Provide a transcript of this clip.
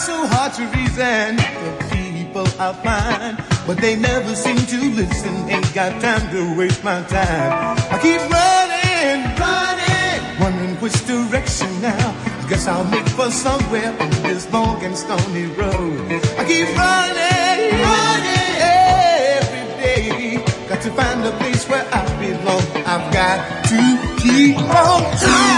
so hard to reason. The people I find, but they never seem to listen. Ain't got time to waste my time. I keep wondering which direction now. I guess I'll make for somewhere on this long and stony road. I keep running every day. Got to find a place where I belong. I've got to keep on trying.